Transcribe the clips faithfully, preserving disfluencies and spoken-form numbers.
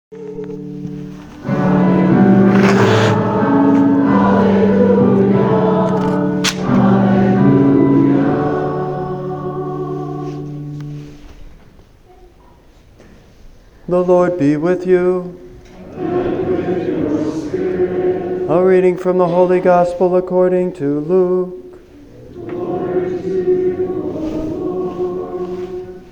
The Lord be with you. And with your spirit. A reading from the Holy Gospel according to Luke. Glory to you, O Lord.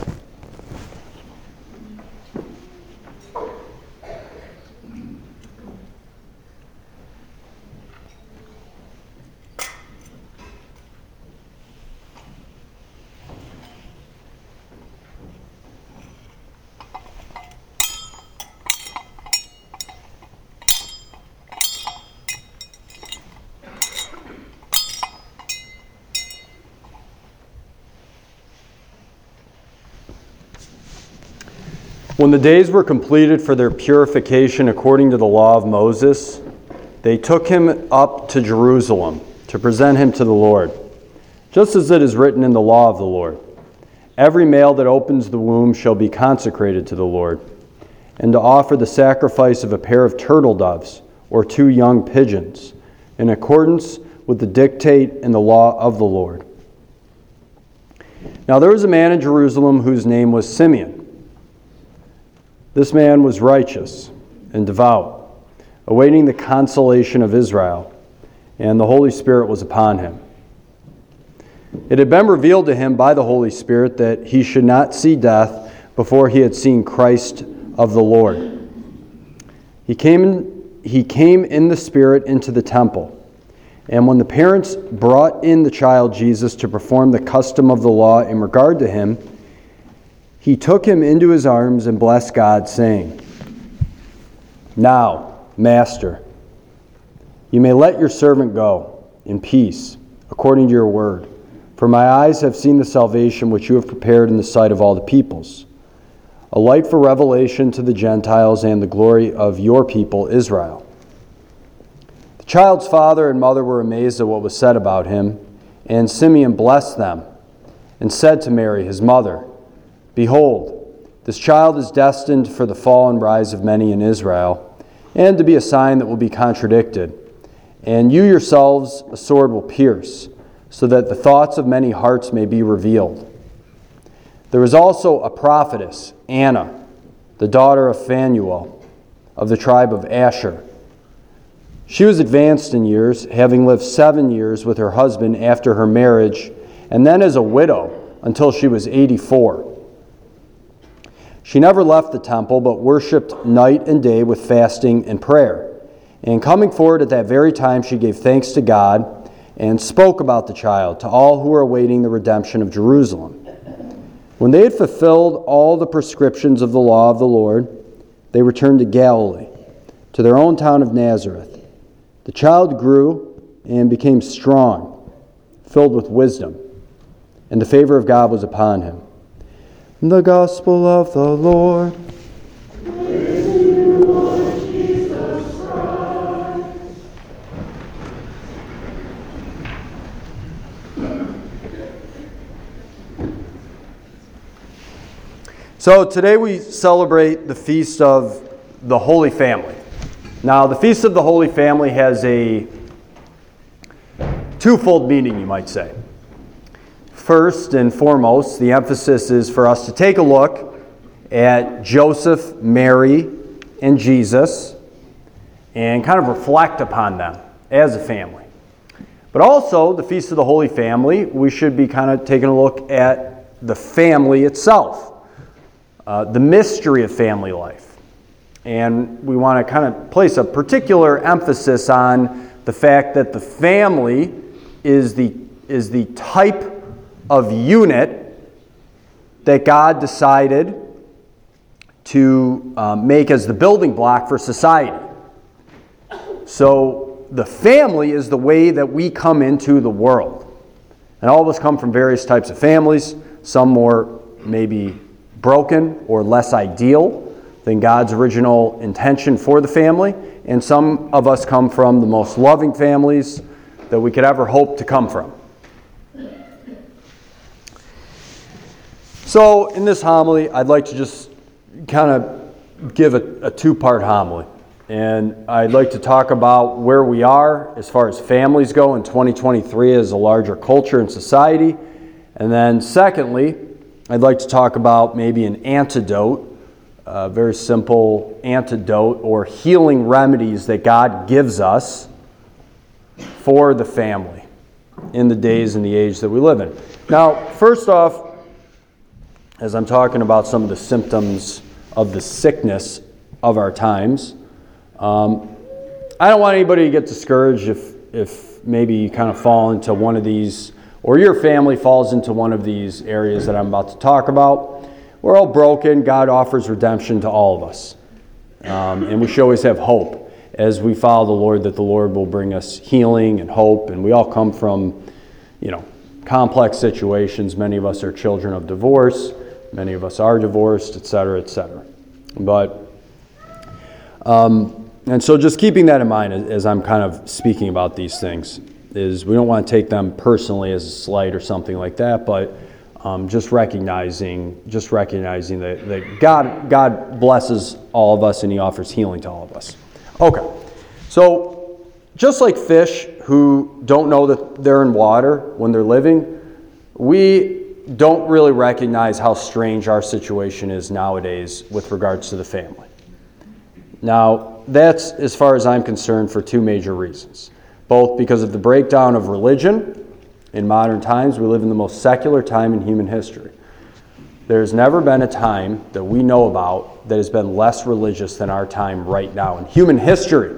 When the days were completed for their purification according to the law of Moses, they took him up to Jerusalem to present him to the Lord, just as it is written in the law of the Lord. Every male that opens the womb shall be consecrated to the Lord, and to offer the sacrifice of a pair of turtle doves or two young pigeons, in accordance with the dictate and the law of the Lord. Now there was a man in Jerusalem whose name was Simeon. This man was righteous and devout, awaiting the consolation of Israel, and the Holy Spirit was upon him. It had been revealed to him by the Holy Spirit that he should not see death before he had seen Christ of the Lord. He came in, he came in the Spirit into the temple, and when the parents brought in the child Jesus to perform the custom of the law in regard to him, he took him into his arms and blessed God, saying, "Now, Master, you may let your servant go in peace, according to your word. For my eyes have seen the salvation which you have prepared in the sight of all the peoples, a light for revelation to the Gentiles and the glory of your people Israel." The child's father and mother were amazed at what was said about him, and Simeon blessed them and said to Mary, his mother, "Behold, this child is destined for the fall and rise of many in Israel, and to be a sign that will be contradicted. And you yourselves a sword will pierce, so that the thoughts of many hearts may be revealed." There was also a prophetess, Anna, the daughter of Phanuel, of the tribe of Asher. She was advanced in years, having lived seven years with her husband after her marriage, and then as a widow until she was eighty-four. She never left the temple, but worshipped night and day with fasting and prayer. And coming forward at that very time, she gave thanks to God and spoke about the child to all who were awaiting the redemption of Jerusalem. When they had fulfilled all the prescriptions of the law of the Lord, they returned to Galilee, to their own town of Nazareth. The child grew and became strong, filled with wisdom, and the favor of God was upon him. The Gospel of the Lord. Praise to you, Lord Jesus Christ. So today we celebrate the Feast of the Holy Family. Now, the Feast of the Holy Family has a twofold meaning, you might say. First and foremost, the emphasis is for us to take a look at Joseph, Mary, and Jesus and kind of reflect upon them as a family. But also, the Feast of the Holy Family, we should be kind of taking a look at the family itself, uh, the mystery of family life. And we want to kind of place a particular emphasis on the fact that the family is the, is the type of unit that God decided to um, make as the building block for society. So the family is the way that we come into the world. And all of us come from various types of families, some more maybe broken or less ideal than God's original intention for the family, and some of us come from the most loving families that we could ever hope to come from. So in this homily, I'd like to just kind of give a, a two-part homily. And I'd like to talk about where we are as far as families go in twenty twenty-three as a larger culture and society. And then secondly, I'd like to talk about maybe an antidote, a very simple antidote or healing remedies that God gives us for the family in the days and the age that we live in. Now, first off, as I'm talking about some of the symptoms of the sickness of our times, Um, I don't want anybody to get discouraged if, if maybe you kind of fall into one of these, or your family falls into one of these areas that I'm about to talk about. We're all broken. God offers redemption to all of us. Um, and we should always have hope as we follow the Lord, that the Lord will bring us healing and hope. And we all come from, you know, complex situations. Many of us are children of divorce. Many of us are divorced, et cetera, et cetera. But, um, And so just keeping that in mind as I'm kind of speaking about these things is we don't want to take them personally as a slight or something like that, but um, just recognizing just recognizing that, that God God blesses all of us and He offers healing to all of us. Okay, so just like fish who don't know that they're in water when they're living, we don't really recognize how strange our situation is nowadays with regards to the family. Now, that's, as far as I'm concerned, for two major reasons. Both because of the breakdown of religion in modern times. We live in the most secular time in human history. There's never been a time that we know about that has been less religious than our time right now in human history.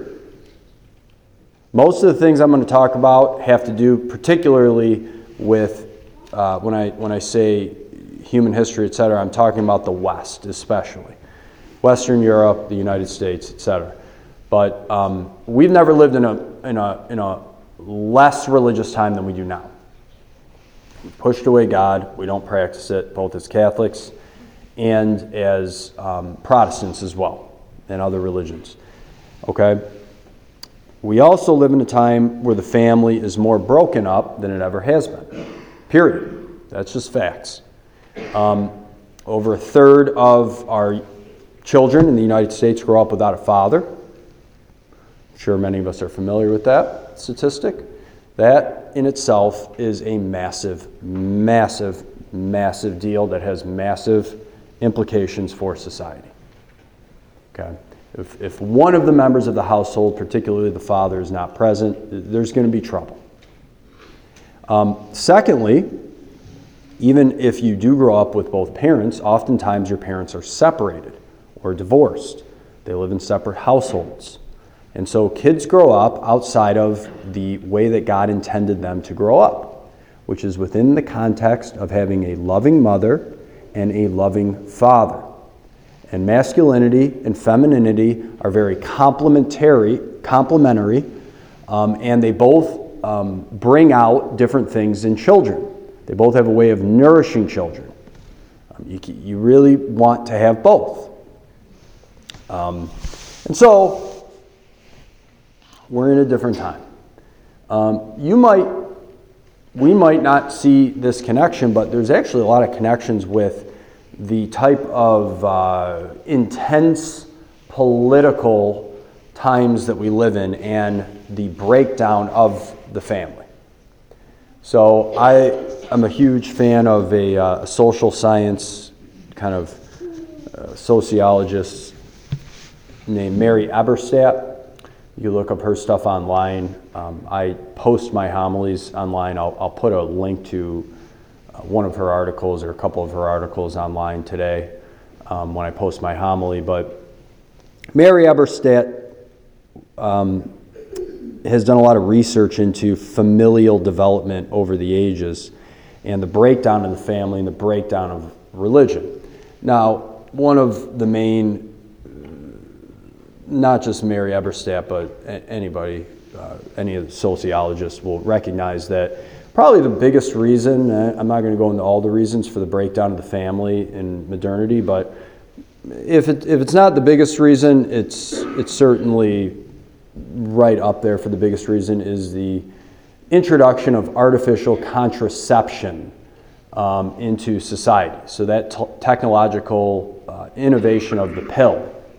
Most of the things I'm going to talk about have to do particularly with, uh, when I when I say human history, et cetera, I'm talking about the West especially. Western Europe, the United States, et cetera. But um, we've never lived in a in a in a less religious time than we do now. We pushed away God. We don't practice it, both as Catholics and as um, Protestants as well, and other religions. Okay. We also live in a time where the family is more broken up than it ever has been. Period. That's just facts. Um, over a third of our children in the United States grow up without a father. I'm sure many of us are familiar with that statistic. That in itself is a massive, massive, massive deal that has massive implications for society. Okay? If, if one of the members of the household, particularly the father, is not present, there's going to be trouble. Um, secondly, even if you do grow up with both parents, oftentimes your parents are separated or divorced. They live in separate households. And so kids grow up outside of the way that God intended them to grow up, which is within the context of having a loving mother and a loving father. And masculinity and femininity are very complementary, complementary, um, and they both um, bring out different things in children. They both have a way of nourishing children. Um, you, you really want to have both. Um, and so, we're in a different time. Um, you might, we might not see this connection, but there's actually a lot of connections with the type of uh, intense political times that we live in and the breakdown of the family. So I am a huge fan of a, uh, a social science kind of uh, sociologist named Mary Eberstadt. You look up her stuff online. Um, I post my homilies online. I'll, I'll put a link to uh, one of her articles or a couple of her articles online today um, when I post my homily. But Mary Eberstadt um, has done a lot of research into familial development over the ages and the breakdown of the family and the breakdown of religion. Now, one of the main, not just Mary Eberstadt, but anybody, uh, any of the sociologists will recognize that probably the biggest reason, I'm not going to go into all the reasons for the breakdown of the family in modernity, but if it, if it's not the biggest reason, it's it's certainly right up there for the biggest reason is the introduction of artificial contraception um, into society. So that t- technological uh, innovation of the pill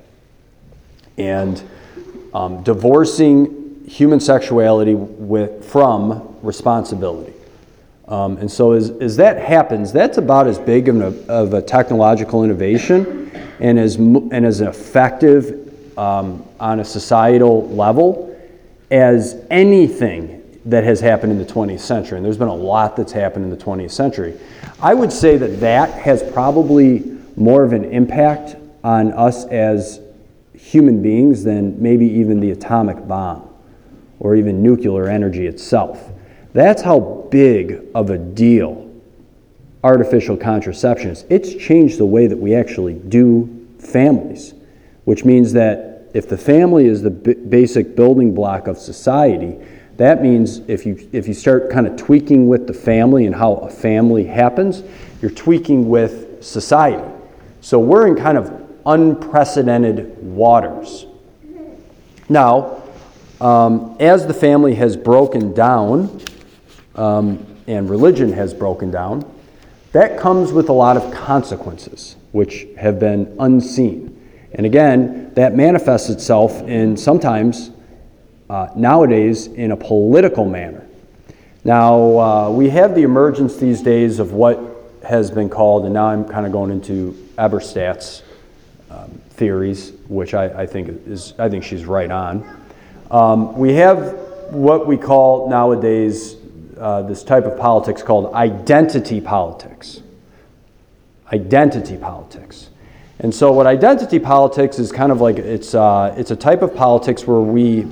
and um, divorcing human sexuality with, from responsibility. Um, and so as, as that happens, that's about as big of a, of a technological innovation and as, and as effective um, on a societal level as anything that has happened in the twentieth century. And there's been a lot that's happened in the twentieth century. I would say that that has probably more of an impact on us as human beings than maybe even the atomic bomb or even nuclear energy itself. That's how big of a deal artificial contraception is. It's changed the way that we actually do families, which means that if the family is the b- basic building block of society, that means if you if you start kind of tweaking with the family and how a family happens, you're tweaking with society. So we're in kind of unprecedented waters. Now, um, as the family has broken down, um, and religion has broken down, that comes with a lot of consequences, which have been unseen. And again, that manifests itself in sometimes, uh, nowadays, in a political manner. Now, uh, we have the emergence these days of what has been called, and now I'm kind of going into Eberstadt's um, theories, which I, I think is, I think she's right on. Um, we have what we call nowadays uh, this type of politics called identity politics. Identity politics. And so what identity politics is kind of like, it's uh, it's a type of politics where we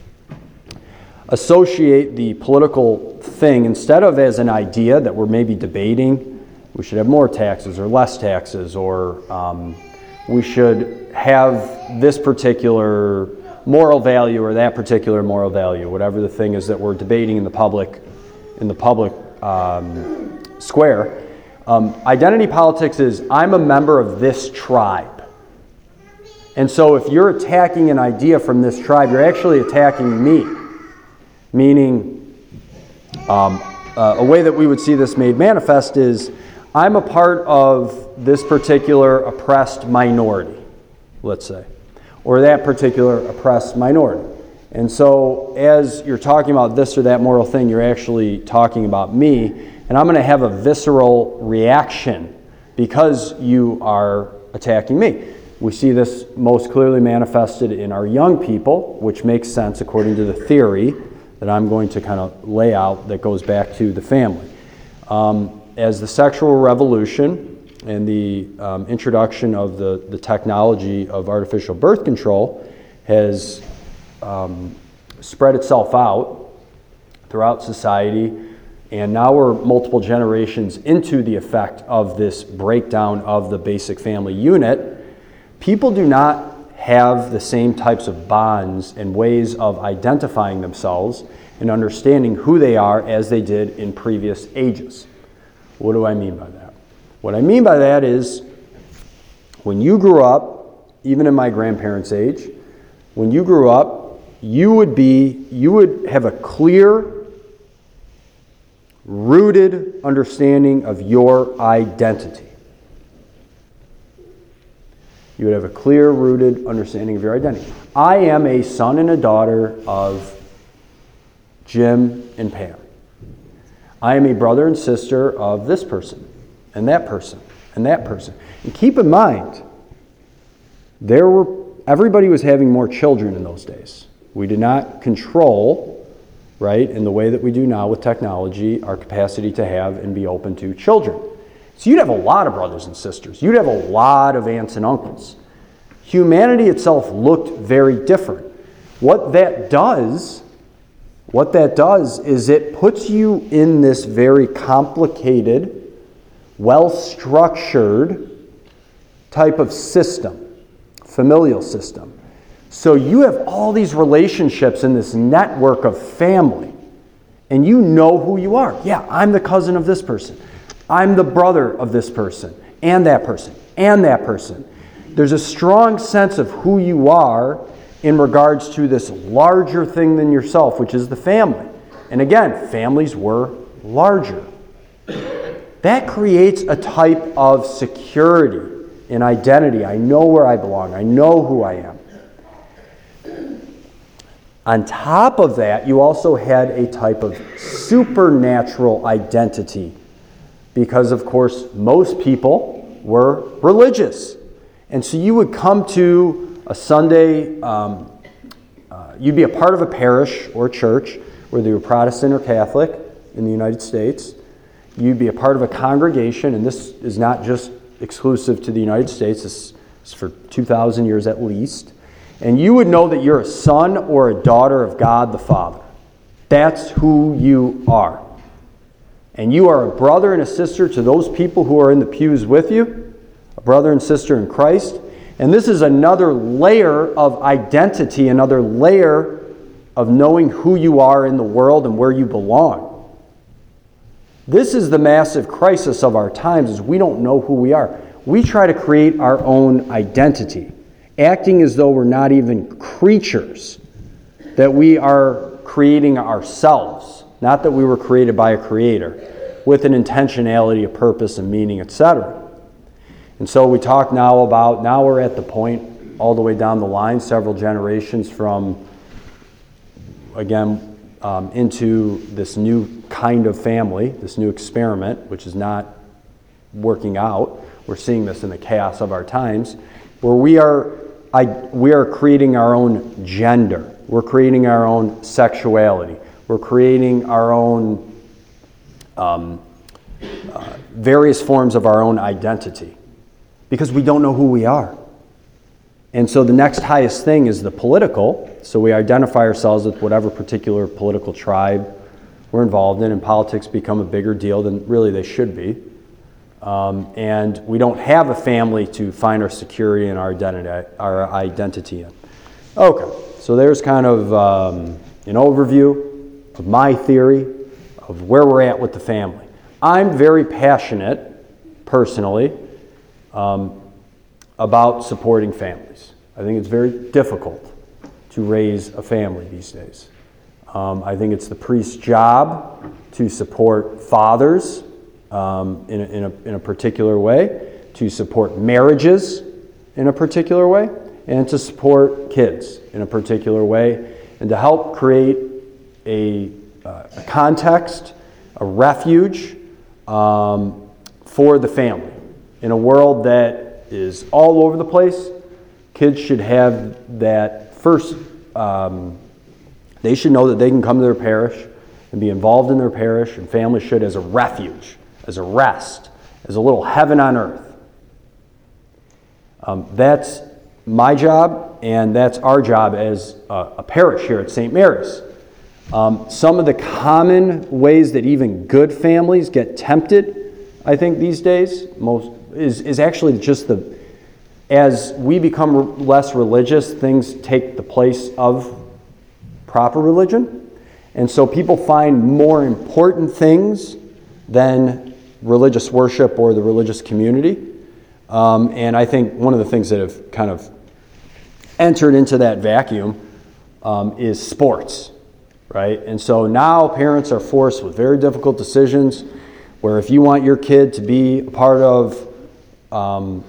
associate the political thing, instead of as an idea that we're maybe debating, we should have more taxes or less taxes, or um, we should have this particular moral value or that particular moral value, whatever the thing is that we're debating in the public, in the public um, square. Um, identity politics is, I'm a member of this tribe. And so if you're attacking an idea from this tribe, you're actually attacking me. Meaning, um, uh, a way that we would see this made manifest is, I'm a part of this particular oppressed minority, let's say, or that particular oppressed minority. And so as you're talking about this or that moral thing, you're actually talking about me, and I'm going to have a visceral reaction because you are attacking me. We see this most clearly manifested in our young people, which makes sense according to the theory that I'm going to kind of lay out that goes back to the family. Um, as the sexual revolution and the um, introduction of the, the technology of artificial birth control has um, spread itself out throughout society, and now we're multiple generations into the effect of this breakdown of the basic family unit, people do not have the same types of bonds and ways of identifying themselves and understanding who they are as they did in previous ages. What do I mean by that? What I mean by that is, when you grew up, even in my grandparents' age, when you grew up, you would be, you would have a clear, rooted understanding of your identity. You would have a clear, rooted understanding of your identity. I am a son and a daughter of Jim and Pam. I am a brother and sister of this person, and that person, and that person. And keep in mind, there were everybody was having more children in those days. We did not control, right, in the way that we do now with technology, our capacity to have and be open to children. So you'd have a lot of brothers and sisters. You'd have a lot of aunts and uncles. Humanity itself looked very different. What that does, what that does is it puts you in this very complicated, well-structured type of system, familial system. So you have all these relationships in this network of family, and you know who you are. Yeah, I'm the cousin of this person. I'm the brother of this person, and that person, and that person. There's a strong sense of who you are in regards to this larger thing than yourself, which is the family. And again, families were larger. That creates a type of security and identity. I know where I belong. I know who I am. On top of that, you also had a type of supernatural identity because, of course, most people were religious. And so you would come to a Sunday, um, uh, you'd be a part of a parish or church, whether you were Protestant or Catholic in the United States. You'd be a part of a congregation, and this is not just exclusive to the United States, this is for two thousand years at least. And you would know that you're a son or a daughter of God the Father. That's who you are. And you are a brother and a sister to those people who are in the pews with you, a brother and sister in Christ. And this is another layer of identity, another layer of knowing who you are in the world and where you belong. This is the massive crisis of our times, is we don't know who we are. We try to create our own identity, acting as though we're not even creatures, that we are creating ourselves, not that we were created by a creator, with an intentionality, a purpose, and meaning, et cetera. And so we talk now about, now we're at the point all the way down the line, several generations from, again, um, into this new kind of family, this new experiment, which is not working out. We're seeing this in the chaos of our times, where we are I, we are creating our own gender. We're creating our own sexuality. We're creating our own um, uh, various forms of our own identity because we don't know who we are. And so the next highest thing is the political. So we identify ourselves with whatever particular political tribe we're involved in, and politics become a bigger deal than really they should be. Um, and we don't have a family to find our security and our identity, our identity in. Okay, so there's kind of um, an overview of my theory of where we're at with the family. I'm very passionate, personally, um, about supporting families. I think it's very difficult to raise a family these days. Um, I think it's the priest's job to support fathers Um, in, a, in, a, in a particular way, to support marriages in a particular way, and to support kids in a particular way, and to help create a, uh, a context, a refuge um, for the family. In a world that is all over the place, kids should have that first, um, they should know that they can come to their parish and be involved in their parish, and family should as a refuge, as a rest, as a little heaven on earth. Um, that's my job, and that's our job as a, a parish here at Saint Mary's. Um, some of the common ways that even good families get tempted, I think these days, most is, is actually just the, as we become less religious, things take the place of proper religion. And so people find more important things than religious worship or the religious community. Um, and I think one of the things that have kind of entered into that vacuum um, is sports, right? And so now parents are forced with very difficult decisions where if you want your kid to be a part of um,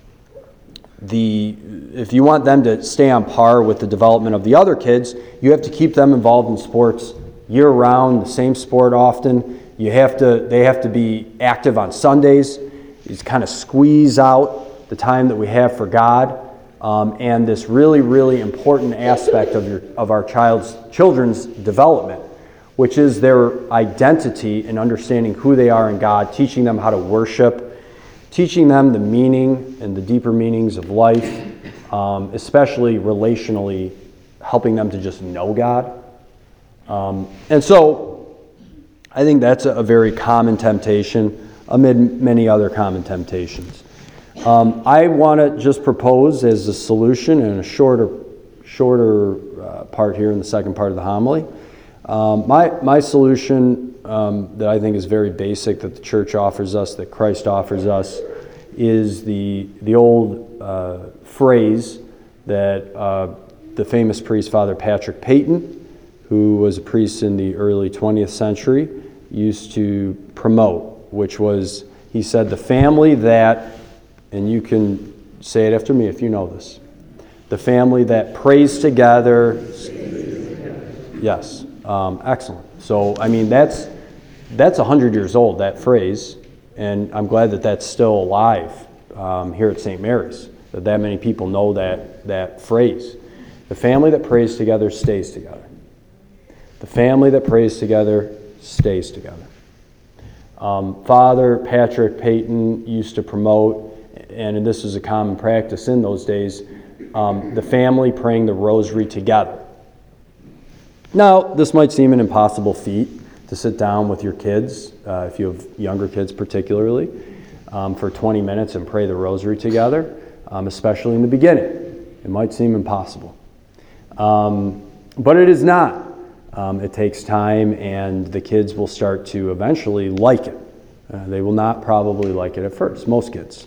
the, if you want them to stay on par with the development of the other kids, you have to keep them involved in sports year-round, the same sport often. You have to, they have to be active on Sundays. You kind of squeeze out the time that we have for God, um, and this really, really important aspect of your of our child's children's development, which is their identity and understanding who they are in God, teaching them how to worship, teaching them the meaning and the deeper meanings of life, um, especially relationally, helping them to just know God. Um, and so I think that's a very common temptation amid many other common temptations. Um, I want to just propose as a solution in a shorter shorter uh, part here in the second part of the homily. Um, my, my solution um, that I think is very basic, that the church offers us, that Christ offers us, is the, the old uh, phrase that uh, the famous priest, Father Patrick Peyton, who was a priest in the early twentieth century, used to promote, which was, he said, the family that, and you can say it after me if you know this, the family that prays together, Yes. Um, excellent. So, I mean, that's that's one hundred years old, that phrase, and I'm glad that that's still alive um, here at Saint Mary's, that that many people know that, that phrase. The family that prays together stays together. The family that prays together stays together. Um, Father Patrick Peyton used to promote, and this is a common practice in those days, um, the family praying the rosary together. Now, this might seem an impossible feat to sit down with your kids, uh, if you have younger kids particularly, um, for twenty minutes and pray the rosary together, um, especially in the beginning. It might seem impossible. Um, but it is not. Um, it takes time, and the kids will start to eventually like it. Uh, they will not probably like it at first, most kids.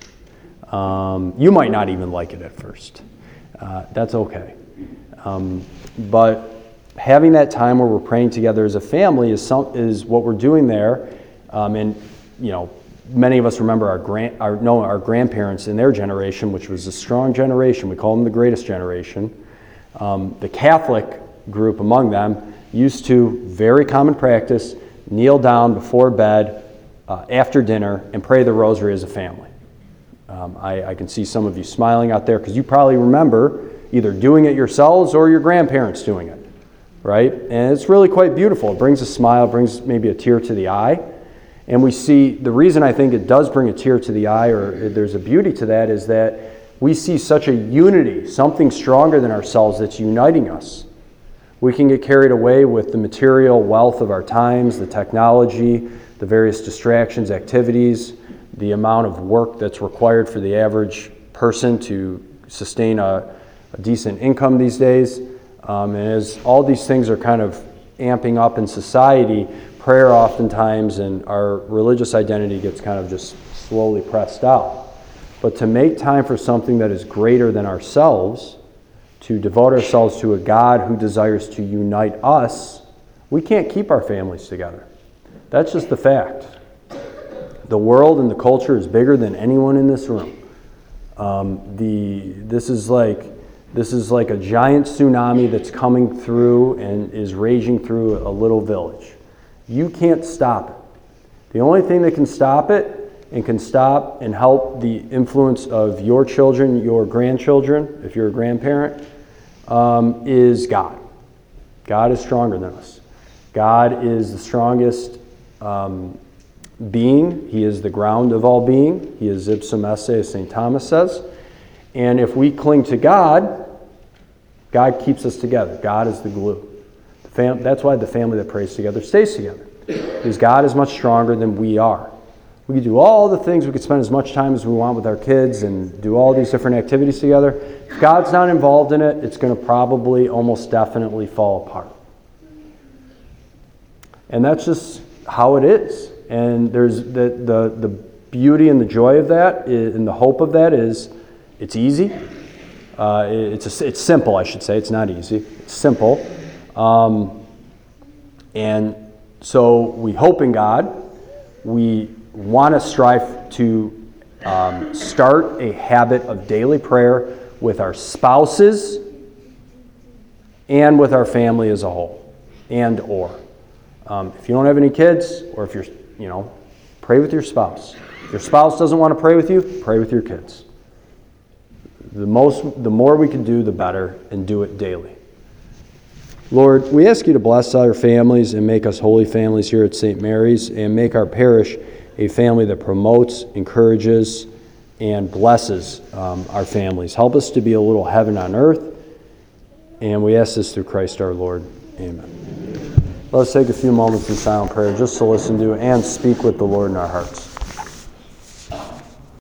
Um, you might not even like it at first. Uh, that's okay. Um, but having that time where we're praying together as a family is some, is what we're doing there. Um, and, you know, many of us remember our grand, our, no, our grandparents in their generation, which was a strong generation. We call them the greatest generation. Um, the Catholic group among them used to, very common practice, kneel down before bed, uh, after dinner, and pray the rosary as a family. Um, I, I can see some of you smiling out there because you probably remember either doing it yourselves or your grandparents doing it, right? And it's really quite beautiful. It brings a smile, brings maybe a tear to the eye. And we see, the reason I think it does bring a tear to the eye, or there's a beauty to that, is that we see such a unity, something stronger than ourselves that's uniting us. We can get carried away with the material wealth of our times, the technology, the various distractions, activities, the amount of work that's required for the average person to sustain a, a decent income these days. Um, and as all these things are kind of amping up in society, prayer oftentimes and our religious identity gets kind of just slowly pressed out. But to make time for something that is greater than ourselves, to devote ourselves to a God who desires to unite us, we can't keep our families together. That's just the fact. The world and the culture is bigger than anyone in this room. Um, the this is like this is like a giant tsunami that's coming through and is raging through a little village. You can't stop it. The only thing that can stop it and can stop and help the influence of your children, your grandchildren, if you're a grandparent, um, is God. God is stronger than us. God is the strongest um, being. He is the ground of all being. He is ipsum esse, as Saint Thomas says. And if we cling to God, God keeps us together. God is the glue. The fam- that's why the family that prays together stays together. Because God is much stronger than we are. We could do all the things, we could spend as much time as we want with our kids and do all these different activities together. If God's not involved in it, it's going to probably almost definitely fall apart. And that's just how it is. And there's the the, the beauty and the joy of that is, and the hope of that is it's easy. Uh, it's, a, it's simple, I should say. It's not easy. It's simple. Um, and so we hope in God. We want to strive to um, start a habit of daily prayer with our spouses and with our family as a whole, and or. Um, if you don't have any kids, or if you're, you know, pray with your spouse. If your spouse doesn't want to pray with you, pray with your kids. The most, the more we can do, the better, and do it daily. Lord, we ask you to bless our families and make us holy families here at Saint Mary's, and make our parish a family that promotes, encourages, and blesses um, our families. Help us to be a little heaven on earth, and we ask this through Christ our Lord. Amen. Let's take a few moments in silent prayer just to listen to and speak with the Lord in our hearts.